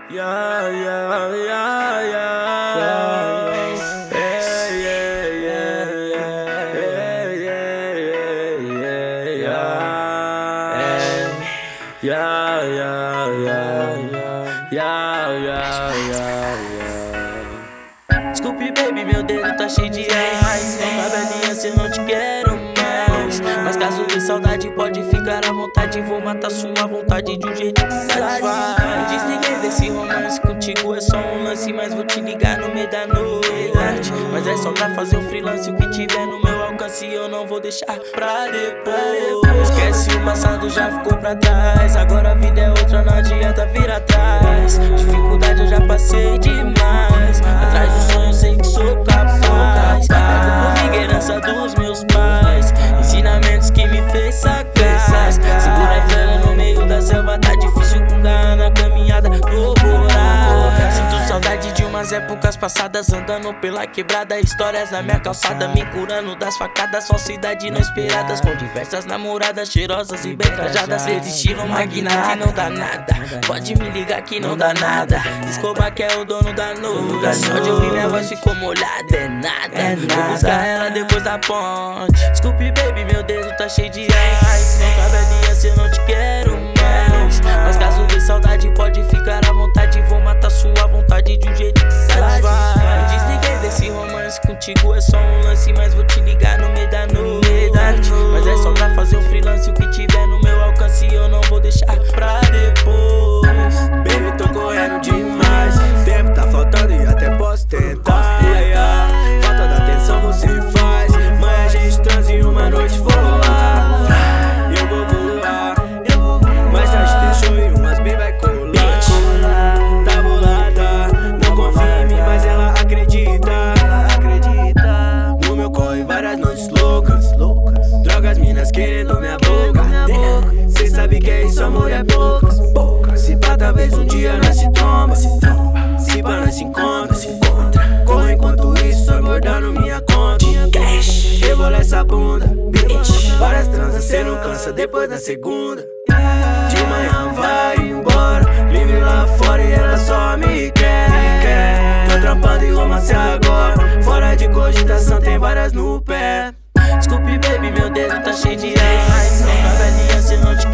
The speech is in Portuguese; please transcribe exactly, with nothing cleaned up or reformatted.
Yeah, yeah, yeah, yeah. Yeah, yeah, yeah, yeah. Yeah, yeah, yeah, yeah. Yeah, yeah, yeah. Yeah, yeah, yeah, yeah. Desculpe, baby, meu dedo tá cheio de ice. Não cabe aliança, eu não te quero mais. Mas caso dê saudade, pode ficar à vontade. Vou matar sua vontade de um jeito que satisfaz. Me desliguei desse romance, contigo é só um lance. Mas vou te ligar no meio da noite. Mas é só pra fazer um freelance. O que tiver no meu alcance eu não vou deixar pra depois. Esquece o passado, já ficou pra trás. Agora a vida é outra, não adianta vir atrás. Dificuldade eu já passei demais. Atrás do sonho eu sei que sou capaz. Levo comigo herança dos meus pais, ensinamentos que me fez sagaz. Segura a fera no meio da selva, tá difícil com garra na caminhada do vorar. Sinto saudade de umas épocas passadas, andando pela quebrada, histórias na minha calçada, me curando das facadas, falsidade não esperadas, com diversas namoradas cheirosas e bem trajadas. Resistiram magnata e não dá nada, pode me ligar que não dá nada. Escobar que é o dono da nuga, só de ouvir minha voz ficou molhada, é nada. Vou buscar ela depois da ponte. Desculpe, baby, meu dedo tá cheio de ice. Não cabe aliança, eu não te quero mais. Mas caso dê saudade, pode ficar à vontade. Vou matar sua vontade de um jeito que satisfaz. Me desliguei desse romance, contigo é só um lance. Mas vou te ligar no meio da noite. Mas é só pra fazer um freelance. O que tiver no meu alcance eu não vou deixar pra depois. Baby, tô correndo demais. Tempo tá faltando e até posso tentar. Yeah. Falta da atenção você faz. Mas a gente transa em uma noite voar. Eu vou voar. Mas a gente deixou e umas bem vai colar. Tá bolada, não confia em mim, mas ela acredita. No meu corre várias noites loucas. Drogas, minas querendo minha boca. Cê sabe que é isso, amor é poucas. Se pá, talvez um dia nós se tromba. Se pá, nós se encontra. Corre enquanto isso, só engordando minha conta. Rebola essa bunda, várias transas, cê não cansa depois da segunda. De manhã vai embora, livre lá fora e ela só me quer. Tô trampando em romance agora, fora de cogitação tem várias no pé. Desculpe, baby, meu dedo tá cheio de ice. Não cabe aliança, eu não te